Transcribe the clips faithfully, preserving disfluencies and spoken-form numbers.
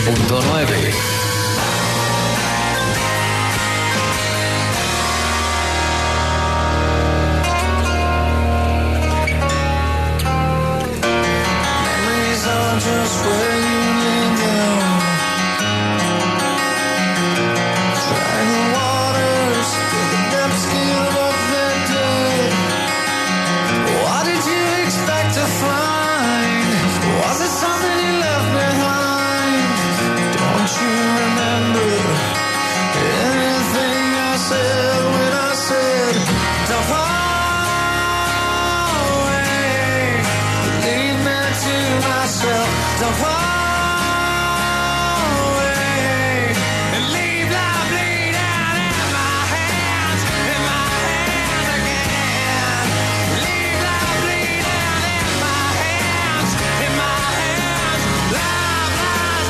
punto nueve. Just where you lay down, try the waters till the depths give up their dead. What did you expect to find? Was it something you left behind? Don't you remember anything I said when I said don't fall away, leave me to myself. Don't fall away and leave life bleeding in my hands, in my hands again. Leave life bleeding in my hands, in my hands. Life lies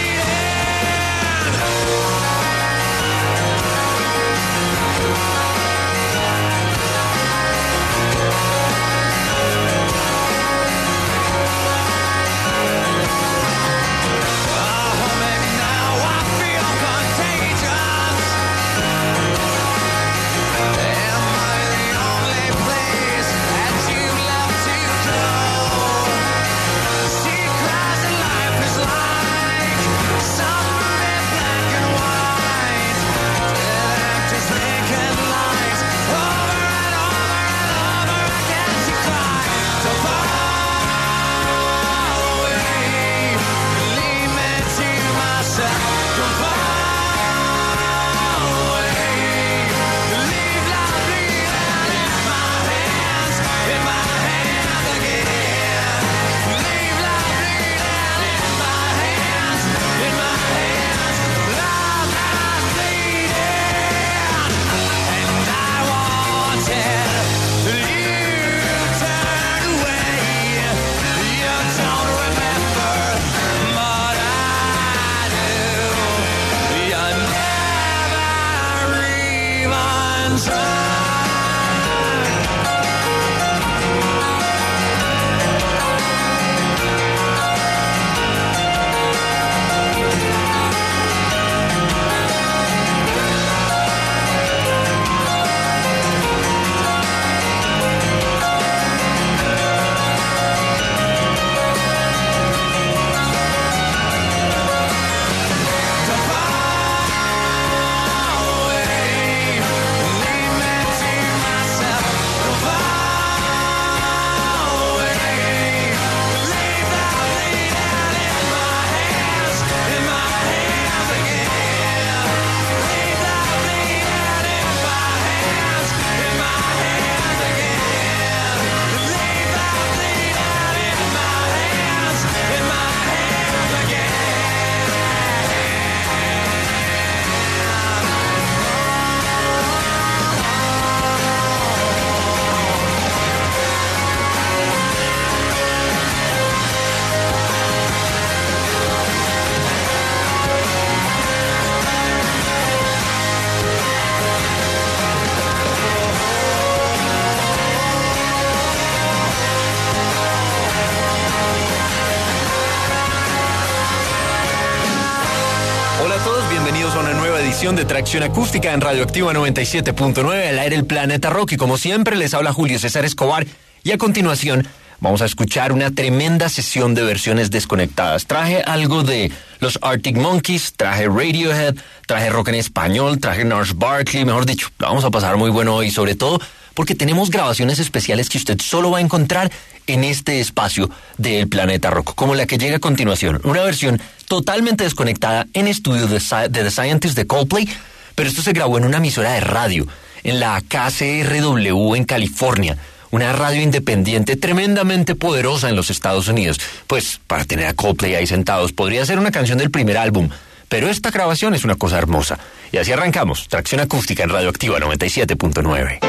De Tracción Acústica en Radioactiva noventa y siete punto nueve, al aire el Planeta Rock, y como siempre les habla Julio César Escobar, y a continuación vamos a escuchar una tremenda sesión de versiones desconectadas. Traje algo de los Arctic Monkeys, traje Radiohead, traje rock en español, traje Gnarls Barkley, mejor dicho, lo vamos a pasar muy bueno hoy, sobre todo porque tenemos grabaciones especiales que usted solo va a encontrar en este espacio del Planeta Rock, como la que llega a continuación, una versión totalmente desconectada en estudio de, de The Scientist de Coldplay, pero esto se grabó en una emisora de radio, en la K C R W en California, una radio independiente tremendamente poderosa en los Estados Unidos. Pues para tener a Coldplay ahí sentados, podría ser una canción del primer álbum, pero esta grabación es una cosa hermosa. Y así arrancamos, Tracción Acústica en Radioactiva noventa y siete punto nueve.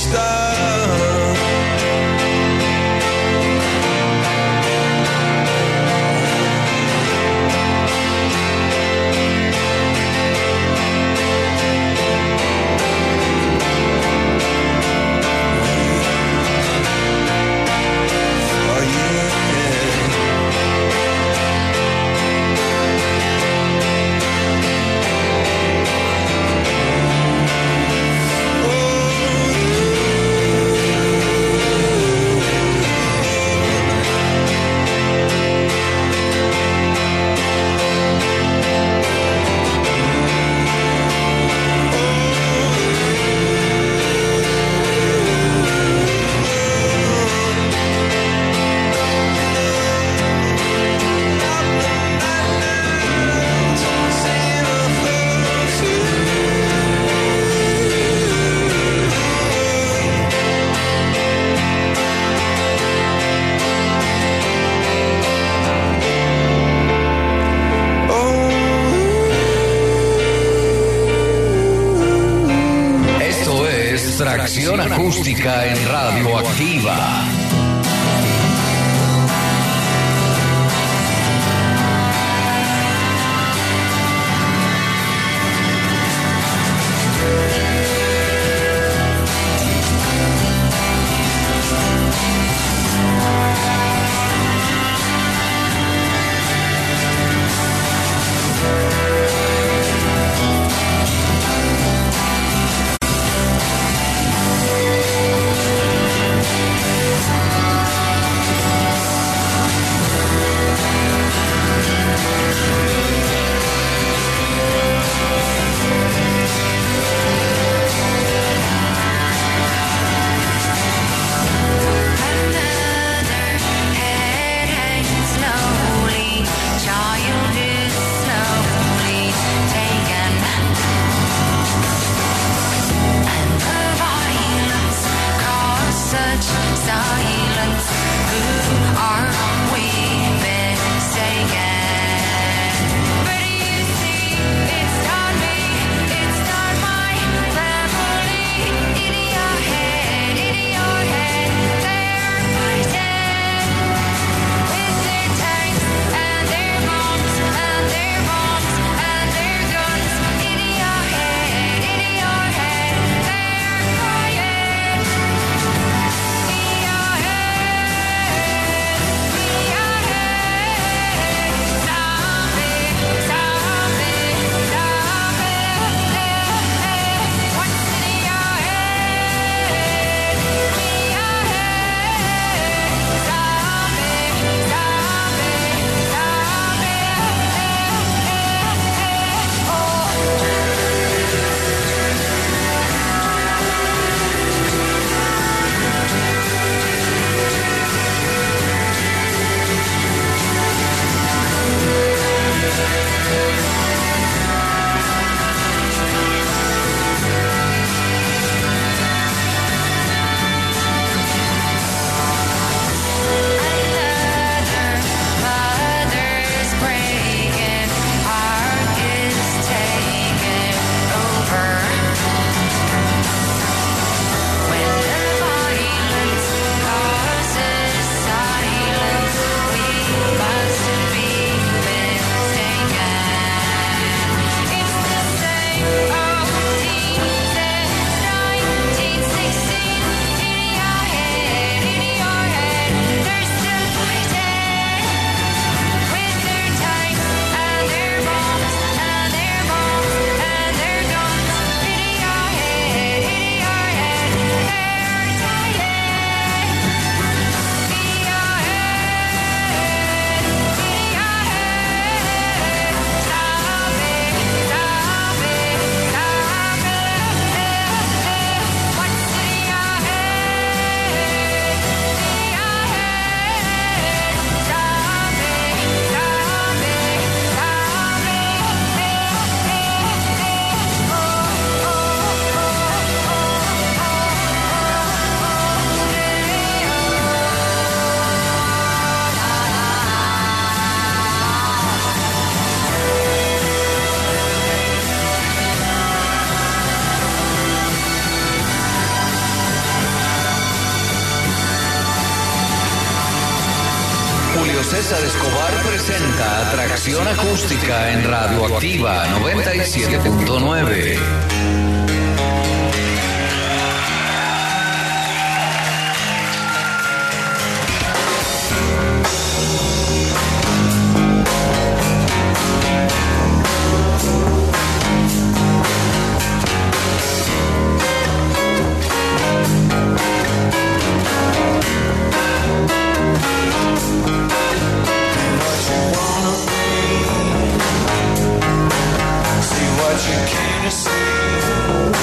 style. Tracción acústica en Radioactiva. César Escobar presenta Atracción Acústica en Radioactiva noventa y siete punto nueve. What you came to see.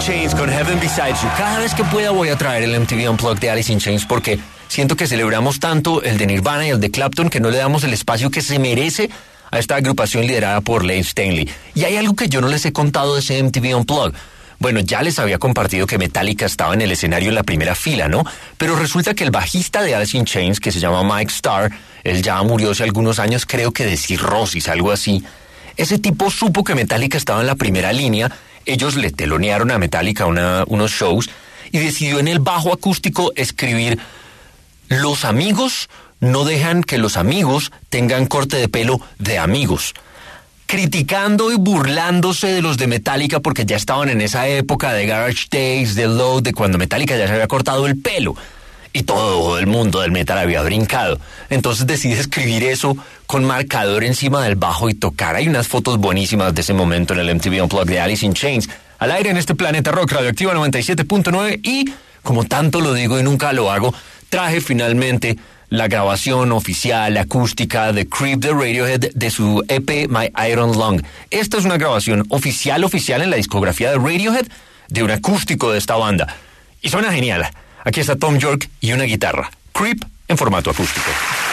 Chains con Heaven Besides You. Cada vez que pueda voy a traer el M T V Unplugged de Alice in Chains porque siento que celebramos tanto el de Nirvana y el de Clapton que no le damos el espacio que se merece a esta agrupación liderada por Layne Staley. Y hay algo que yo no les he contado de ese M T V Unplugged. Bueno, ya les había compartido que Metallica estaba en el escenario en la primera fila, ¿no? Pero resulta que el bajista de Alice in Chains, que se llama Mike Starr, él ya murió hace algunos años, creo que de cirrosis, algo así. Ese tipo supo que Metallica estaba en la primera línea, ellos le telonearon a Metallica una, unos shows, y decidió en el bajo acústico escribir: los amigos no dejan que los amigos tengan corte de pelo de amigos. Criticando y burlándose de los de Metallica porque ya estaban en esa época de Garage Days, de Load, de cuando Metallica ya se había cortado el pelo. Y todo el mundo del metal había brincado. Entonces decide escribir eso con marcador encima del bajo y tocar. Hay unas fotos buenísimas de ese momento en el M T V Unplugged de Alice in Chains. Al aire en este Planeta Rock, Radioactiva noventa y siete punto nueve. Y, como tanto lo digo y nunca lo hago, traje finalmente la grabación oficial acústica de Creep de Radiohead de su E P My Iron Lung. Esta es una grabación oficial oficial en la discografía de Radiohead de un acústico de esta banda. Y suena genial. Aquí está Tom York y una guitarra. Creep en formato acústico.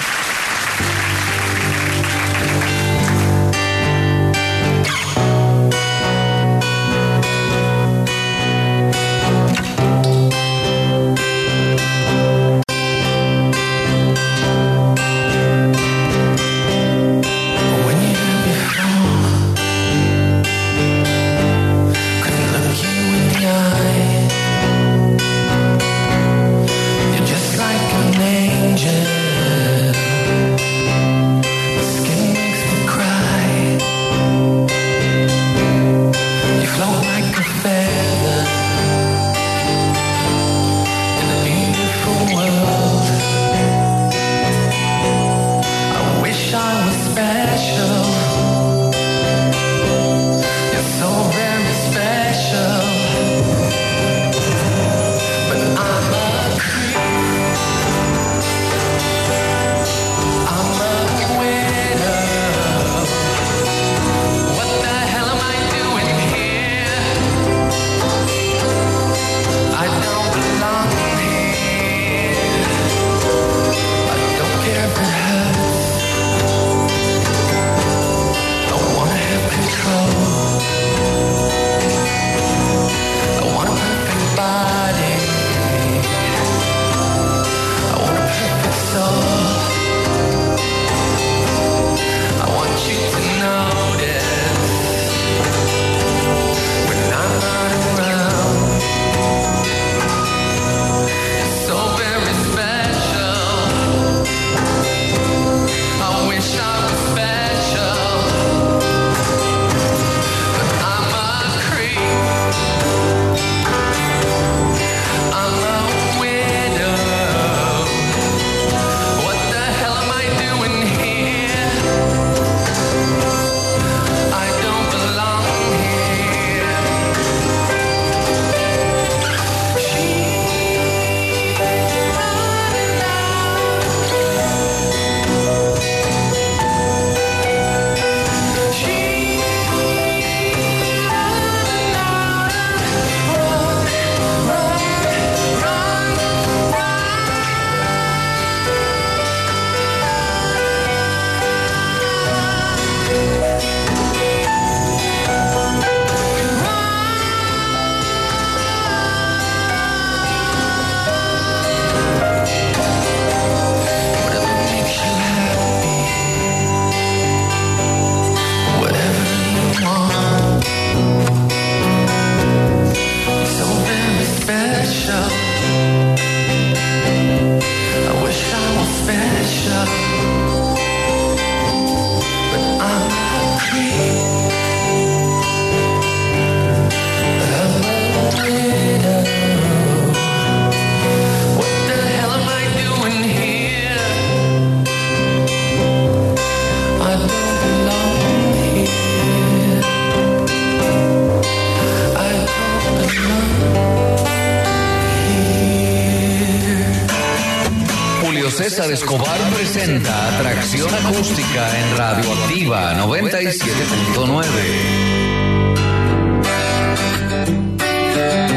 César Escobar presenta Atracción Acústica en Radioactiva noventa y siete punto nueve.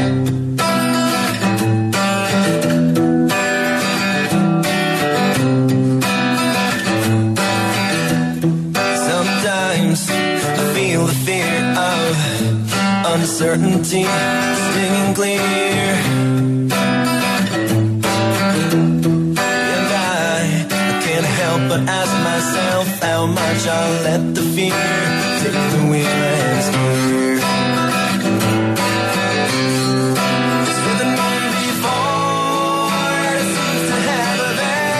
certainty stinging clear. And I, I can't help but ask myself how much I'll let the fear take the wheel and steer. It's driven me before, it seems to have a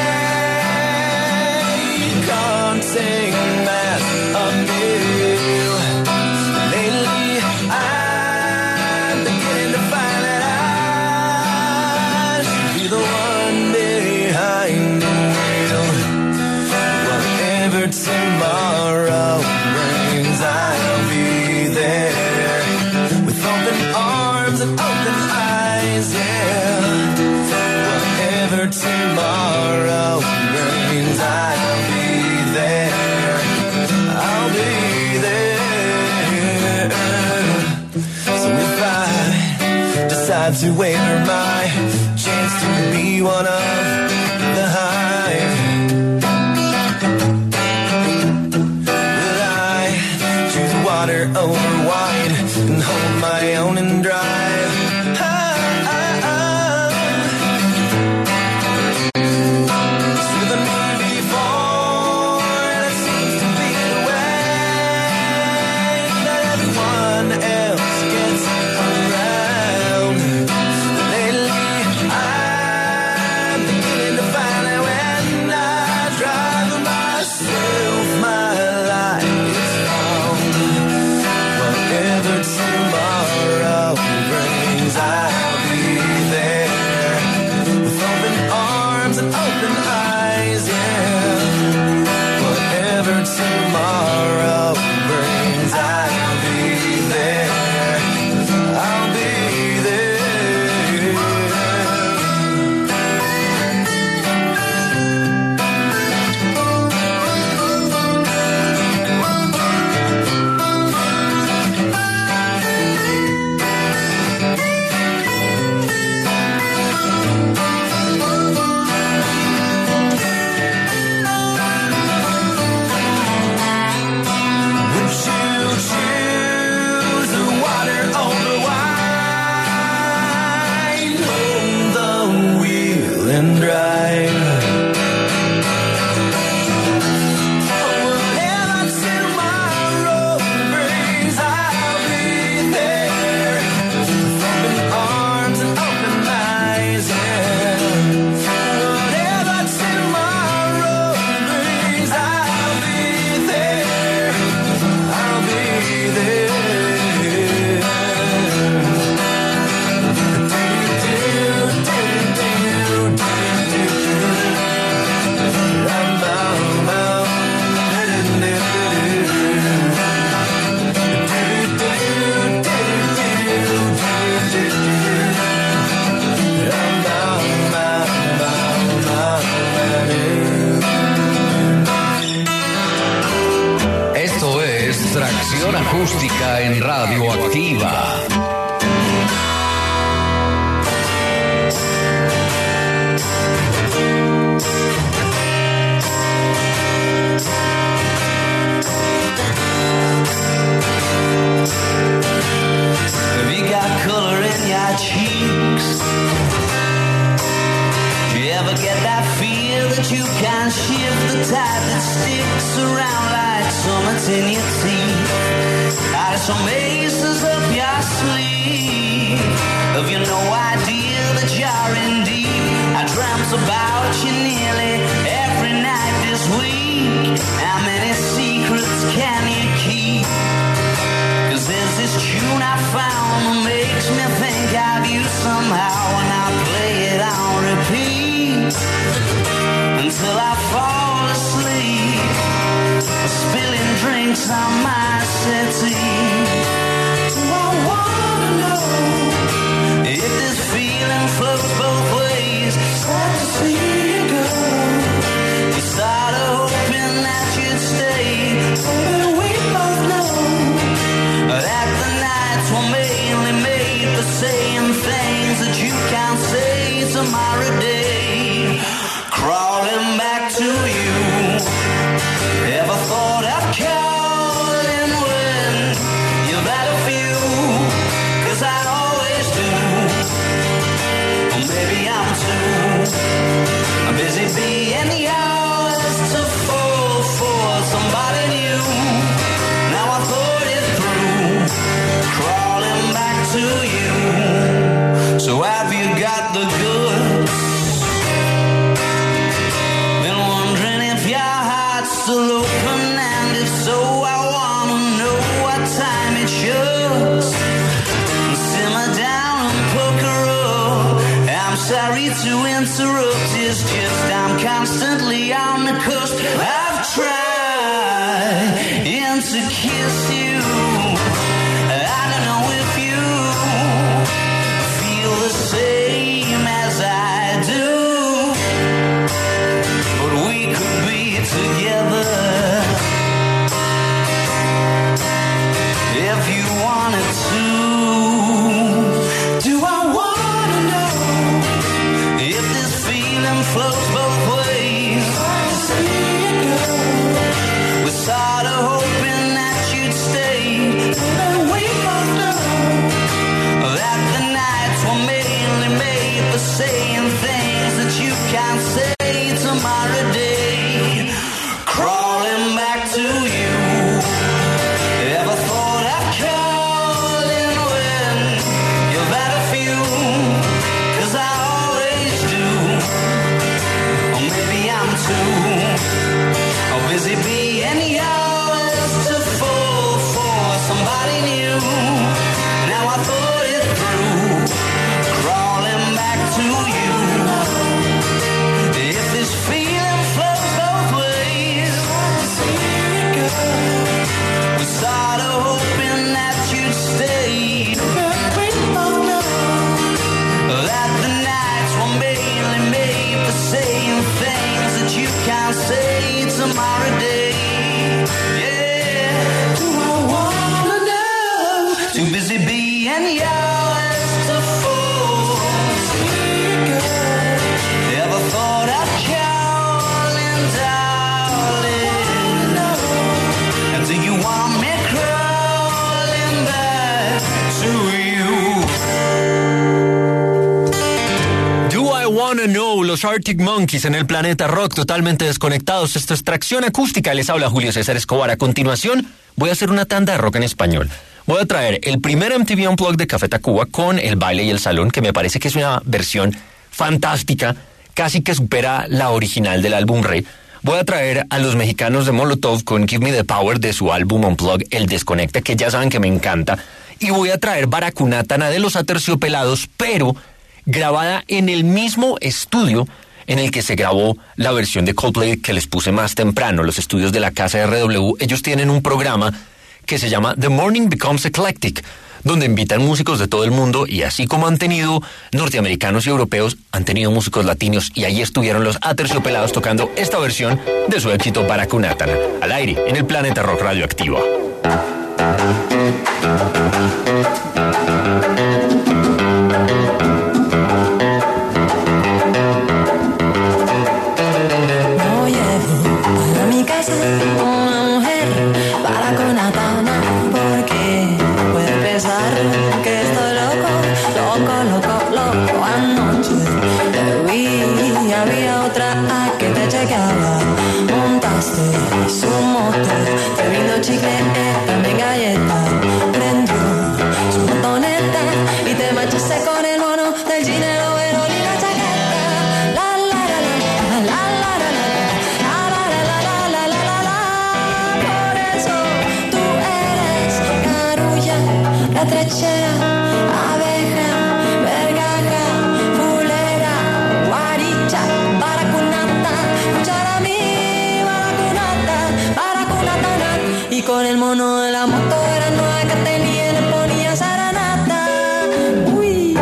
vein, contain mass appeal. Lately, I'm beginning to find that I should be the one behind the wheel. Whatever tomorrow brings, I'll be there with open arms and open eyes, yeah. Whatever tomorrow brings, I'll be there. I'll be there. So if I decide to waver my chance to be one of the hive, will I choose water over wine and hold my own and drive? Ah, ah, ah. It's driven me before, and it seems to be the way that everyone else gets around. Lately, I'm beginning to find that when I drive myself, my life is found. Whatever tomorrow brings, I'll be there with open arms and open eyes, yeah. Whatever tomorrow brings, I'll be there. I'll be there. Would you choose the water over wine? Hold the wheel and drive. Whatever tomorrow brings, I'll be there with open arms and open eyes, yeah. Whatever tomorrow brings, I'll be there. I'll be there. Esto es Tracción Acústica en Radioactiva. Have you got color in your cheeks? Do you ever get that feel that you can shift the tide that sticks around like summits in your teeth? Out of some aces up your sleeve, have you no idea that you're in deep? I dreamt about you nearly every night this week. How many secrets can you keep? Cause there's this tune I found that makes me think of you somehow, and I play it on repeat until I fall asleep, spilling drinks on my settee. I wanna know if this feeling flows both ways. Sad to see you go. You started hoping that you'd stay, but we both know that the nights were mainly made for saying things that you can't say tomorrow day. Crawling back to you, ever thought of calling when interrupt is just I'm constantly on the cusp. I've tried and to kiss you. I don't know if you feel the same as I do, but we could be together if you wanted to. Do I wanna know if this feeling flows both ways? We're sort of hoping that you'd stay, and we both know that the nights were mainly made for saying things that you can't say tomorrow day. Crawling back to you. Ever thought of calling when you've had a few? 'Cause I always do. Or maybe I'm too or busy being yours to fall for somebody new. Now I thought it through. Crawling back to you. If this feeling flows both ways, we started hoping that you'd stay. We both know that the nights were mainly made for saying things that you can't say tomorrow day. Yeah. Do I wanna know? Too busy being yours to fool. Ever thought of calling, darling? And do you want me crawling back to you? Do I Wanna Know, los Arctic Monkeys en el Planeta Rock, totalmente desconectados. Esto es Tracción Acústica, les habla Julio César Escobar. A continuación, voy a hacer una tanda de rock en español. Voy a traer el primer M T V Unplugged de Café Tacuba con El Baile y el Salón, que me parece que es una versión fantástica, casi que supera la original del álbum Re. Voy a traer a los mexicanos de Molotov con Give Me the Power de su álbum Unplugged, El Desconecta, que ya saben que me encanta. Y voy a traer Baracunátana de los Aterciopelados, pero grabada en el mismo estudio en el que se grabó la versión de Coldplay que les puse más temprano, los estudios de la casa R W. Ellos tienen un programa que se llama The Morning Becomes Eclectic, donde invitan músicos de todo el mundo, y así como han tenido norteamericanos y europeos, han tenido músicos latinos, y ahí estuvieron los Aterciopelados tocando esta versión de su éxito Baracunátana, al aire en el Planeta Rock Radioactiva. No llevo para mi casa una mujer Baracunátana, porque puede pensar que estoy loco, loco, loco, loco. Anoche te vi y había otra a que te chequeaba. Montaste su moto, bebiendo chicle, también galleta. Prendió su botoneta y te marchaste con el mono del ginero, verón y la chaqueta. La la la la la la la la la la la la la la la. Por eso tú eres carulla, ratrechera, abeja, vergaja, fulera, guaricha, baracunata. Escuchar a mí, baracunata, baracunatana. Y con el mono de la moto era nueva que tenía, le ponía saranata. Uy.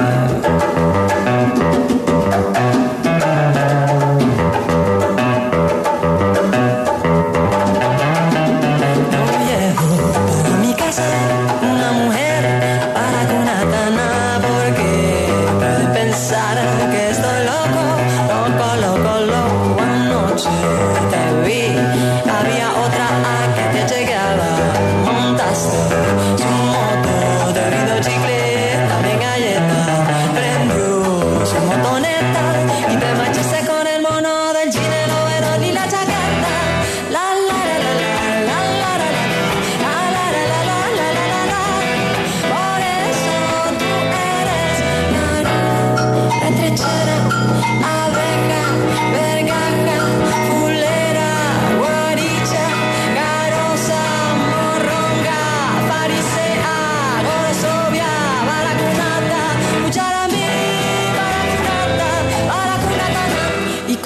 No llevo para mi casa una mujer baracunatana, porque puede pensar que estoy loco, loco, loco, loco. Anoche te vi, había otra a que te llegaba. Monta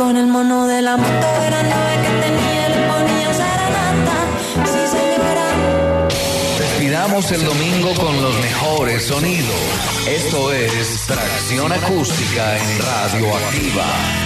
con el mono de la moto, era nave que tenía, le ponía serenata. Sí, señora. Despidamos el domingo con los mejores sonidos. Esto es Tracción Acústica en Radioactiva.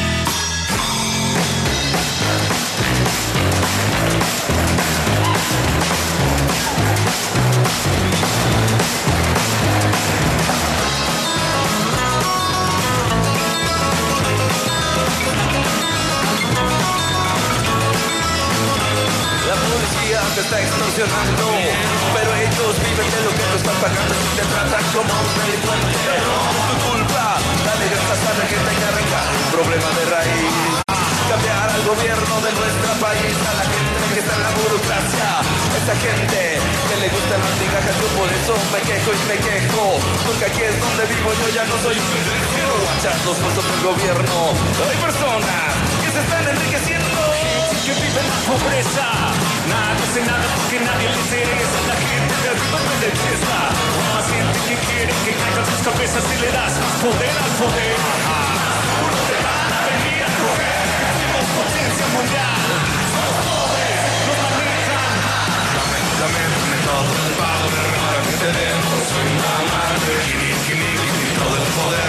Te está extorsionando, pero ellos viven de lo que tú estás pagando y te tratan como un delincuente. Tu culpa, dale gracias a la gente que arranca un problema de raíz. Cambiar al gobierno de nuestro país, a la gente que está en la burocracia, esta gente que le gusta la migaja, yo por eso me quejo y me quejo, porque aquí es donde vivo, yo ya no soy un quiero guachar los puestos del gobierno. Hay personas que se están enriqueciendo, que vive en la pobreza, nada hace nada porque nadie les interesa. La gente de arriba no le fiesta, más gente que quiere que caigan sus cabezas y le das más poder al poder. Uno te van a venir a coger, tenemos potencia mundial, somos pobres, nos manejan. Dame, dame, dame todo el poder, para que te demos una madre. Gimme, gimme, gimme todo el poder,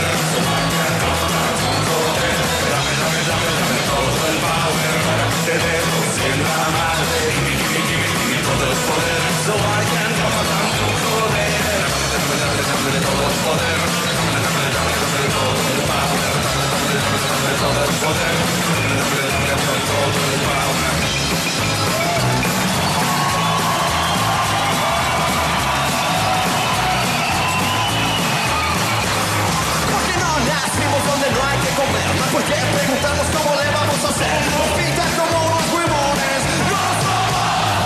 dame, dame, dame, dame todo el poder, para que te demos una madre. Gimme, gimme, gimme, gimme todo el poder, so I can come around to poder. Dame, dame, dame, dame todo el poder, dame, dame, dame, dame todo el power, dame, dame, dame, dame todo el poder, dame, dame, dame, dame todo el power. Nacimos donde no hay que comer, ¿por qué preguntamos cómo le vamos a hacer? Nos pintan como unos huevones, no somos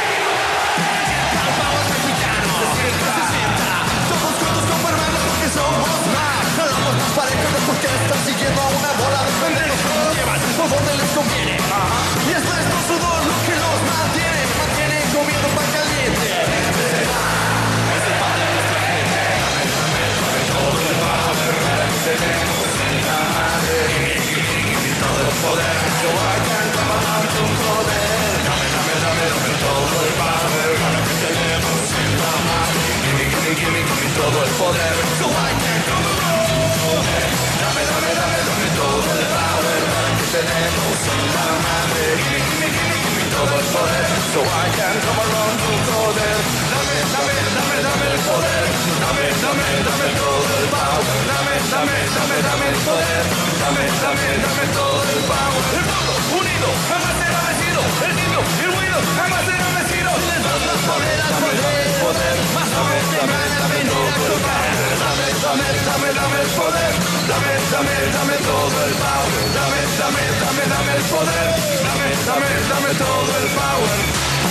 vamos mexicanos, se sienta, se sienta, todos juntos como hermanos porque somos más, hablamos más parejos de por qué están siguiendo a una bola de pendejos que nos llevan por donde les conviene, y es nuestro sudor lo que los mantiene, mantienen comiendo pan caliente, es el pan de nuestra gente, todo el poder, tenemos en la madre, y todo el poder, yo vayan tomando un poder, dame, dame, dame, dame todo el poder, para que tenemos en la madre, gimme, gimme, gimme, gimme todo el poder, yo vayan tomando un poder, dame, dame, dame, dame todo el power, para que tenemos en la madre, gimme, gimme, gimme, gimme todo el poder, yo vayan tomando un poder, dame, dame, dame, dame el poder, dame, dame, dame todo el power, dame, dame, dame, dame el poder, dame, dame, dame todo el power. El mundo unido jamás será vencido, el niño y el ruido jamás será vencido. Les das más poder al poder, más poder te van a venir a tocar. Dame, dame, dame, dame el poder, dame, dame, dame todo el power, dame, dame, dame, dame el poder, dame, dame, dame todo el power.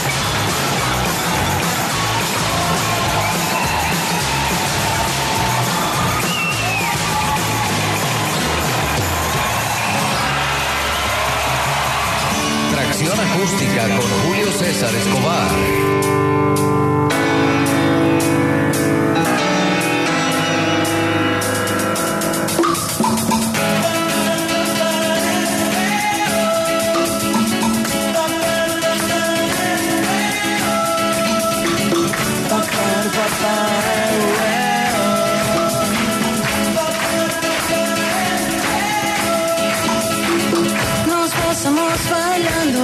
Tracción Acústica con Julio César Escobar. Nos pasamos bailando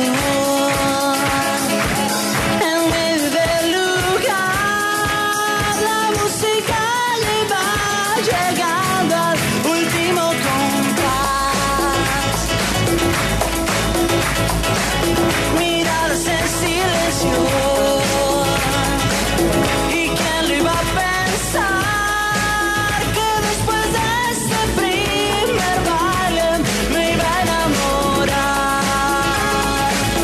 en medio del lugar. La música le va llegando al último compás. Miradas en silencio. ¿Y quién lo iba a pensar? Que después de este primer baile me iba a enamorar.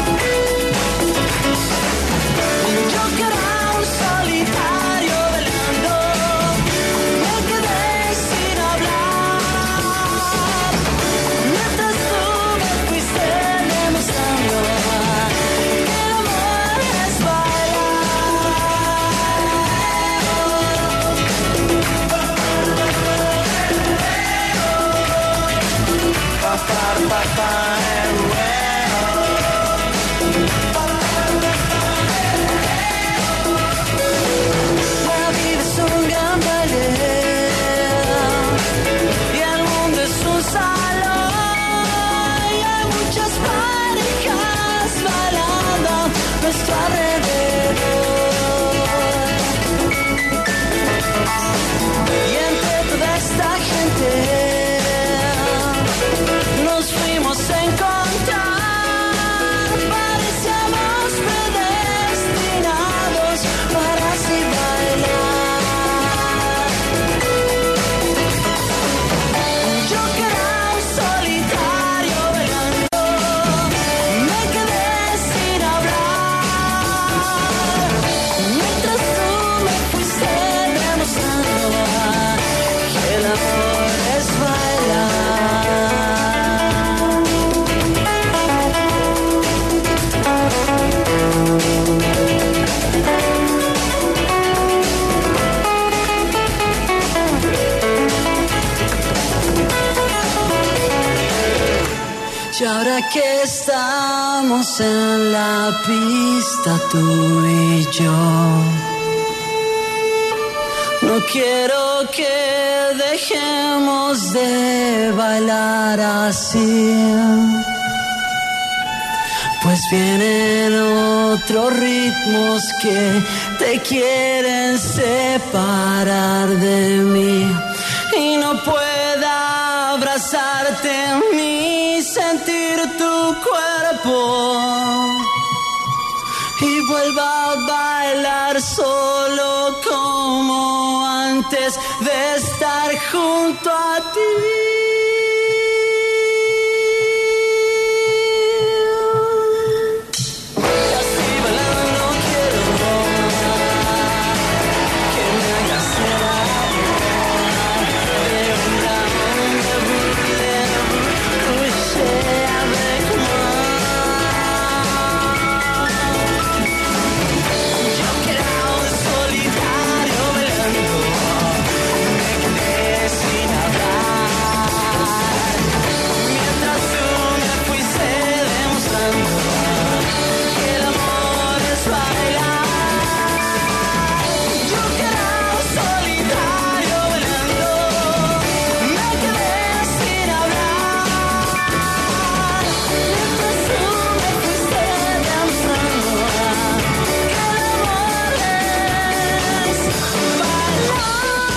La vida es un gran ballet y el mundo es un salón y hay muchas parejas bailando a nuestro alrededor. Y entre toda esta gente nos fuimos a encontrar, parecíamos predestinados para así bailar. Yo que era un solitario bailando, me quedé sin hablar, mientras tú me fuiste demostrando que el amor es bailar. Y ahora que estamos en la pista tú y yo, no quiero que dejemos de bailar así, pues vienen otros ritmos que te quieren separar de mí y no pueda abrazarte ni sentir tu cuerpo y vuelva a bailar solo como antes de estar junto a ti. Y así bailando quiero que me hagas el amor de un round de boulevard, couché avec moi. Yo que era un solitario bailando, me quedé sin hablar, mientras tú me fuiste demostrando que el amor es bailar. Yo que era un solitario bailando, me quedé sin hablar, mientras tú me fuiste demostrando que el amor es bailar.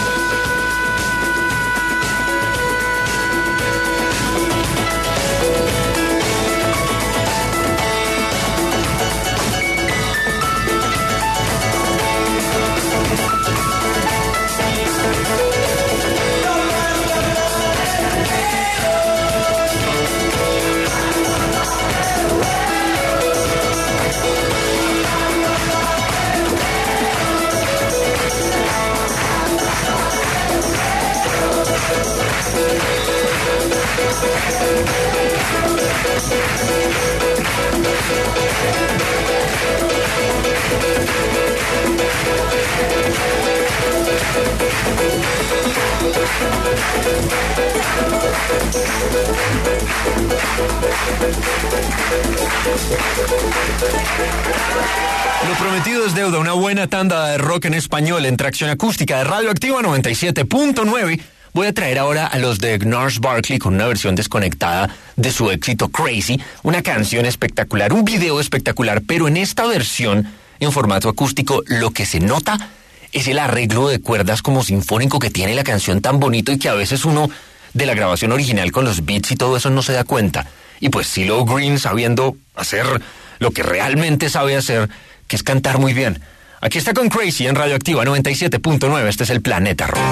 Lo prometido es deuda, una buena tanda de rock en español en Tracción Acústica de Radio Activa noventa y siete punto nueve. Voy a traer ahora a los de Gnarls Barkley con una versión desconectada de su éxito Crazy, una canción espectacular, un video espectacular, pero en esta versión en formato acústico lo que se nota es el arreglo de cuerdas como sinfónico que tiene la canción tan bonito y que a veces uno de la grabación original con los beats y todo eso no se da cuenta. Y pues CeeLo Green sabiendo hacer lo que realmente sabe hacer, que es cantar muy bien. Aquí está con Crazy en Radio Activa noventa y siete punto nueve. Este es el Planeta Rock.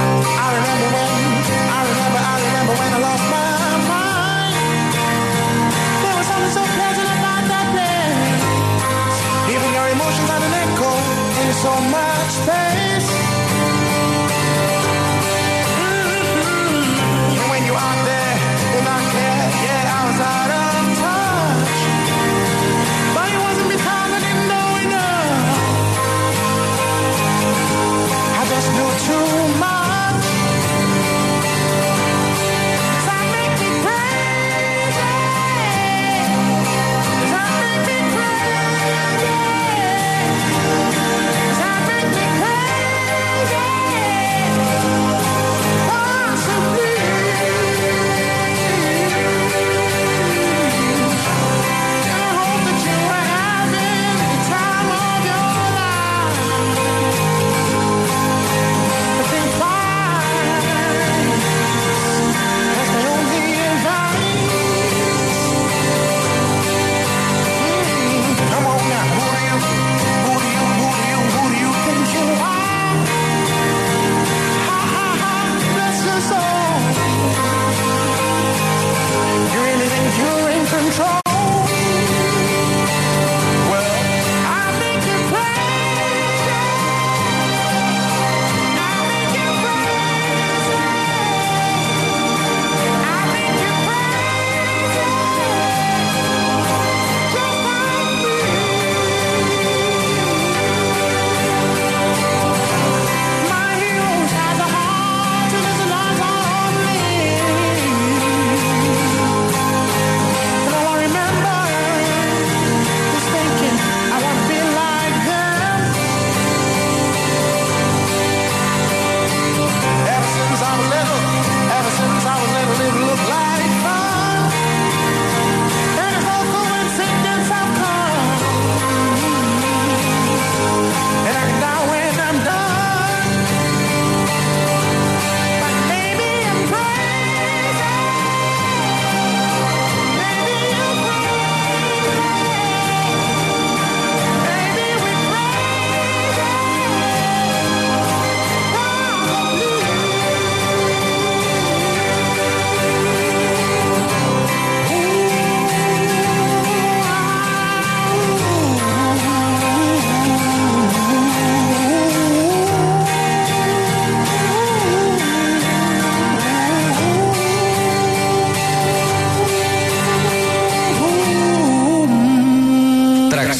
So much space. Mm-hmm. And when you're out there in my care, yeah, I was out of touch. But it wasn't because I didn't know enough. I just knew too much. 'Cause I make me crazy.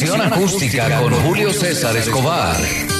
Tracción Acústica con Julio César Escobar.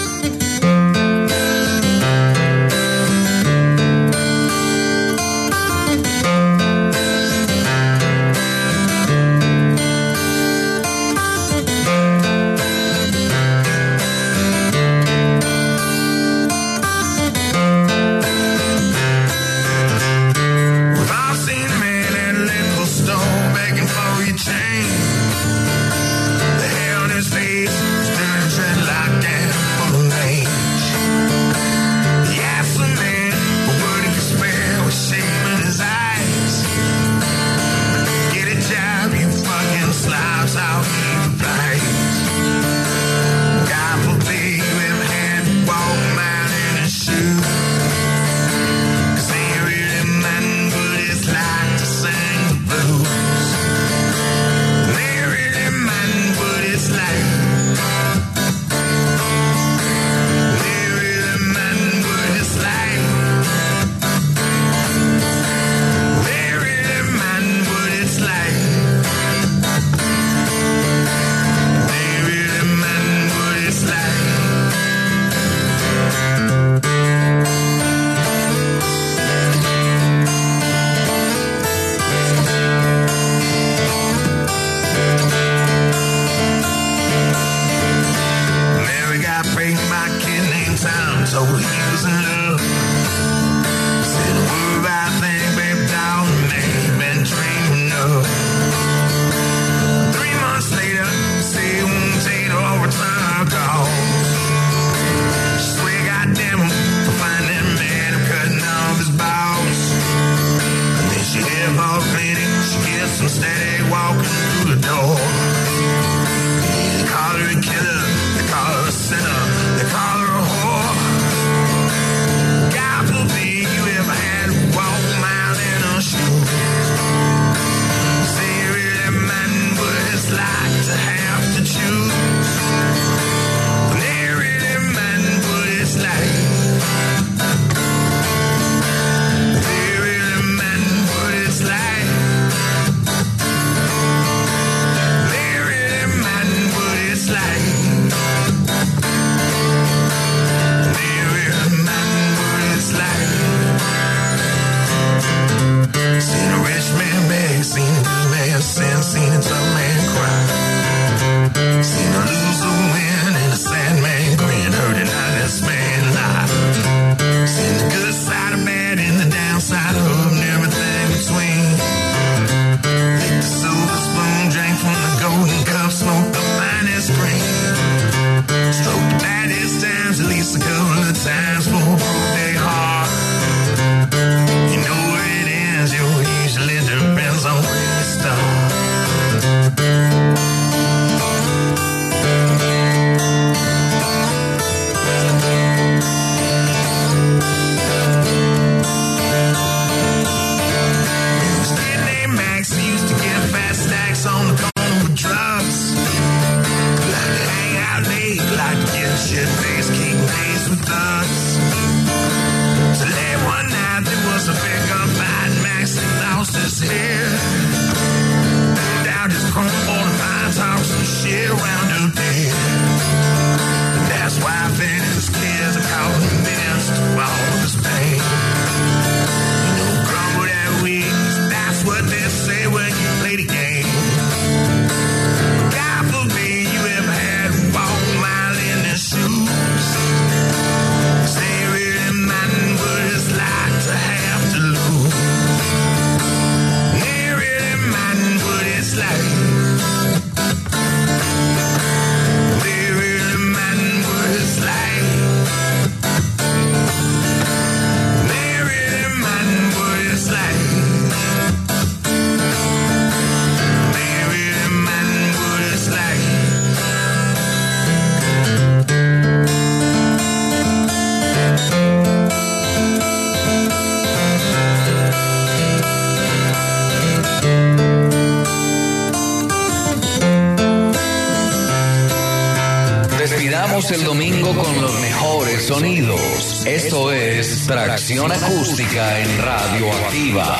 El domingo con los mejores sonidos. Esto es Tracción Acústica en Radio Activa.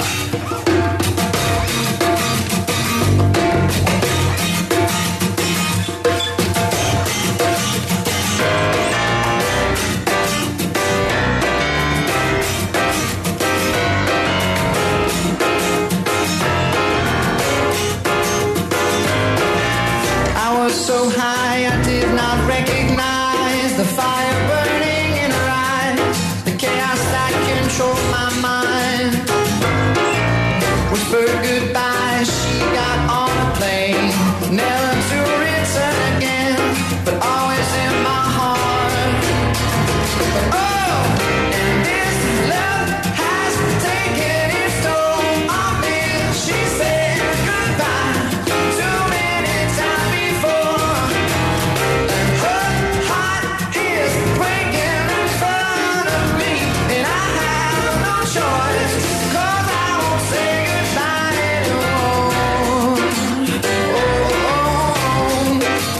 so high I did not recognize the fire burning in her eyes, the chaos that controlled my mind. Whispered goodbye, she got on a plane, never to return again, but always in my heart. Oh, and this love has taken its toll on me. She said goodbye too many times before, and her heart is breaking in front of me, and I have no choice, 'cause I won't say goodbye anymore. Oh, oh,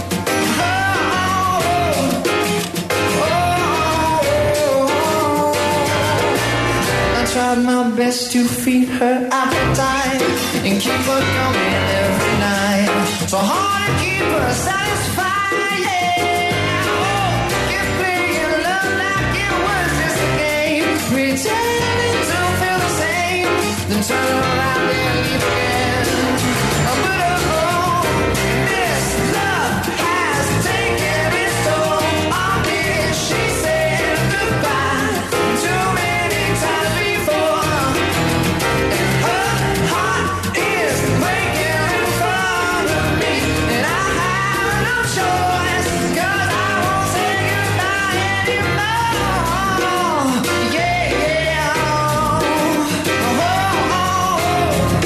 oh, oh. I tried my best to feed her appetite and keep her coming every night. So hard to keep her satisfied, yeah. Oh, keep playing love like it was just a game, pretending to feel the same, then turn around and leave again. Oh, but oh, this love has taken its toll on me. She said goodbye too many times before, and her heart is breaking in front of me, and I have no choice, 'cause I won't say goodbye anymore. Yeah, yeah, oh, oh, oh,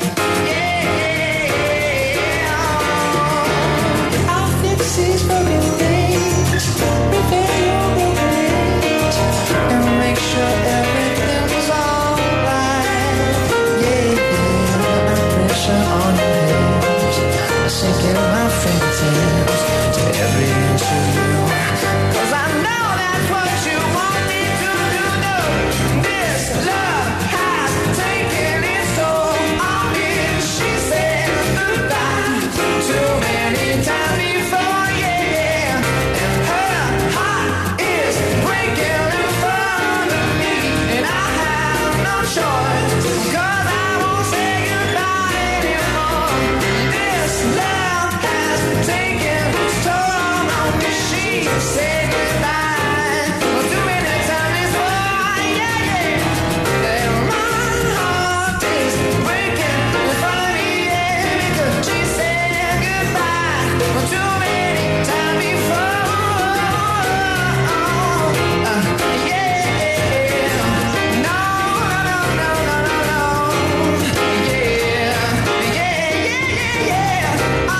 yeah, oh. I'll fix these broken things, repair your broken wings, and make sure everything's alright. Yeah, yeah, I'm pressure on your lips, sinking my fingertips to every inch of you, 'cause I know that's what you want me to do. No, this love has taken its toll on me. She said goodbye too many times before, yeah, and her heart is breaking in front of me, and I have no choice, 'cause I won't say goodbye anymore. This love has taken its toll on me. She said goodbye too many times before, yeah, yeah, and my heart is breaking in front of me, yeah, because she said goodbye too many times before. Uh, yeah, no, no, no, no, no, no, yeah, yeah, yeah, yeah, yeah, oh.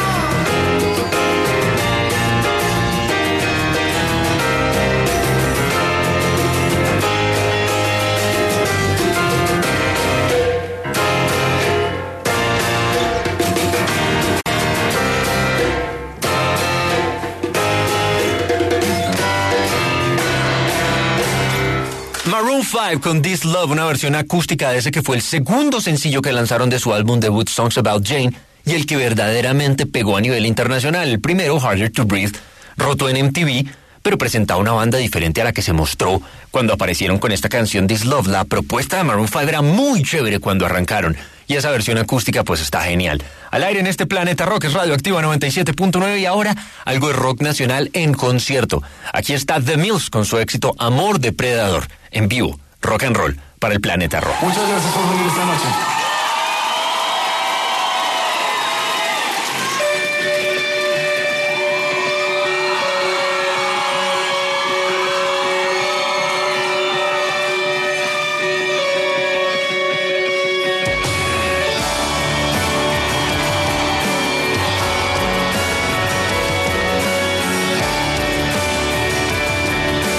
Maroon five con This Love, una versión acústica de ese que fue el segundo sencillo que lanzaron de su álbum debut Songs About Jane y el que verdaderamente pegó a nivel internacional. El primero, Harder to Breathe, roto en M T V, pero presentaba una banda diferente a la que se mostró cuando aparecieron con esta canción This Love. La propuesta de Maroon five era muy chévere cuando arrancaron y esa versión acústica pues está genial. Al aire en este Planeta Rock, es Radioactiva noventa y siete punto nueve y ahora algo de rock nacional en concierto. Aquí está The Mills con su éxito Amor Depredador, en vivo, rock and roll para el Planeta Rock. Muchas gracias por venir esta noche.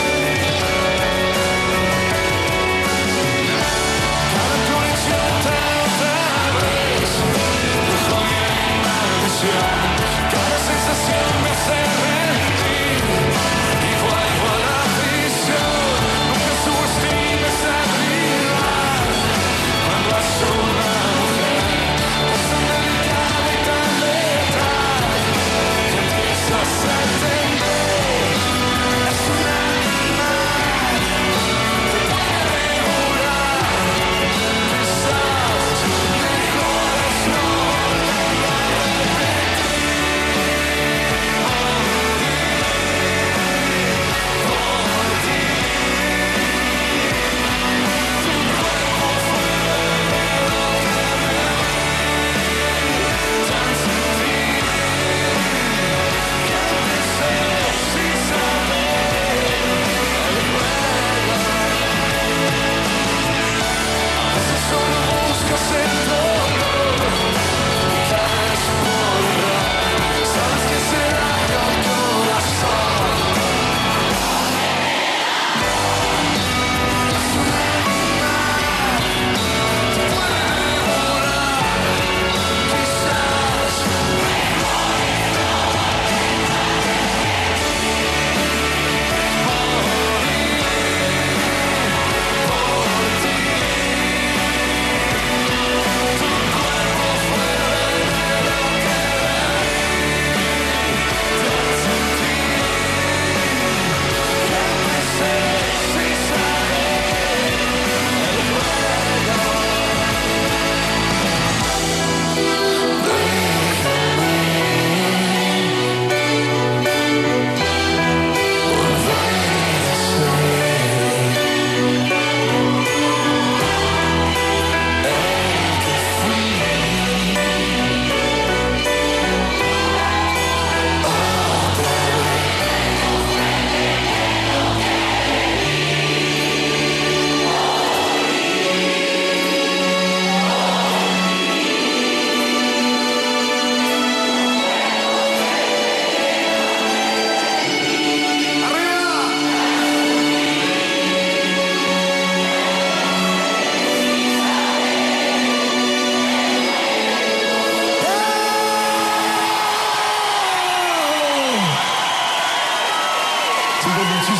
Cada conexión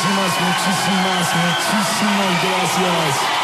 muchísimas, muchísimas, muchísimas gracias.